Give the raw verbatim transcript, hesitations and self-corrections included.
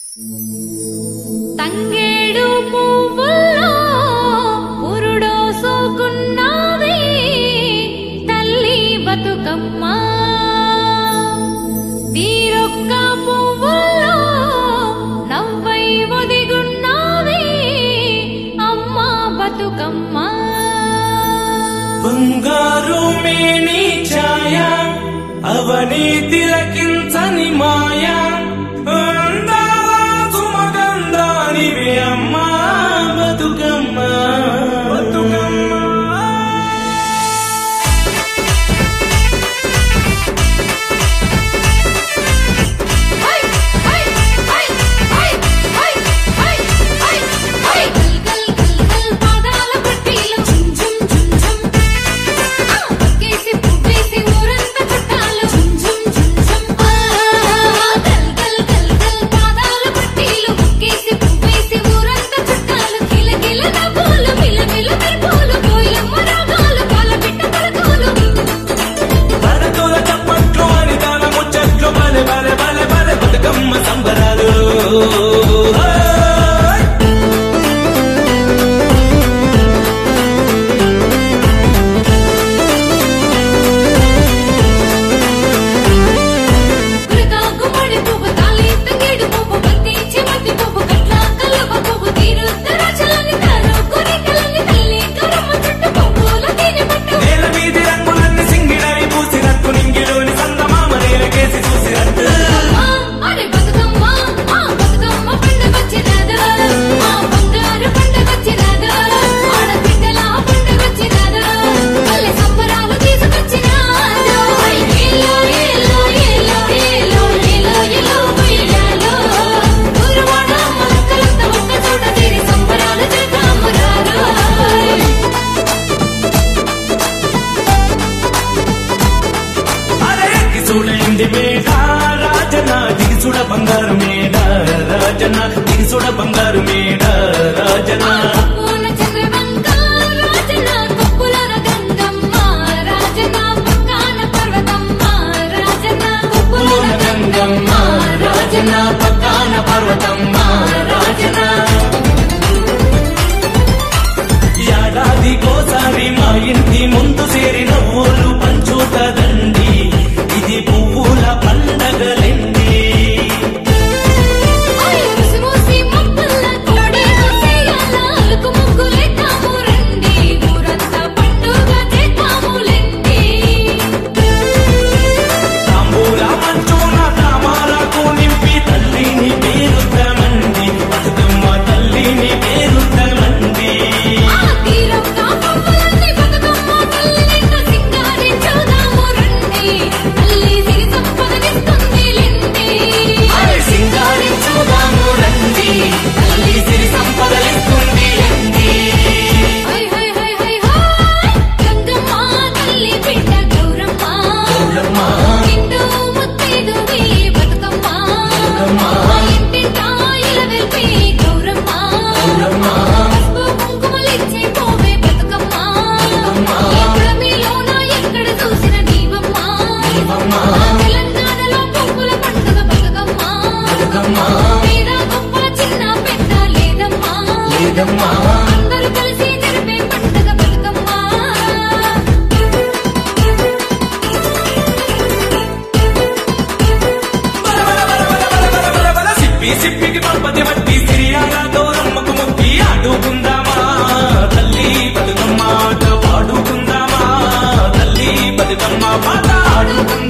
తంగేడు పువ్వుల్లో పురుడో సోకున్నావే తల్లి బతుకమ్మ తీరొక్క పువ్వుల్లో నవ్వై ఒదిగున్నావే అమ్మ బతుకమ్మ బంగారు మేని ఛాయ అవని తిలకించని మాయా అమ్మా బతుకమ్మ బతుకమ్మ బంగారు మేడ రాజన దిగుసుడ బంగారు మేడ రాజన గంగమ్మ రాజన పక్కన పర్వతమ్మ రాజన ఏడాది కోసారి మా ఇంటి ముందు చేరి నవ్వులు పంచుతదండి ఇది పువ్వుల పండగలండి సిప్పికి పర్పతి బట్టి సిరియాగా దూరమ్మకు ముక్కి ఆడుకుందామా తల్లి బతుకమ్మ పాడుకుందామా తల్లి బతుకమ్మ పాట ఆడుకుందామా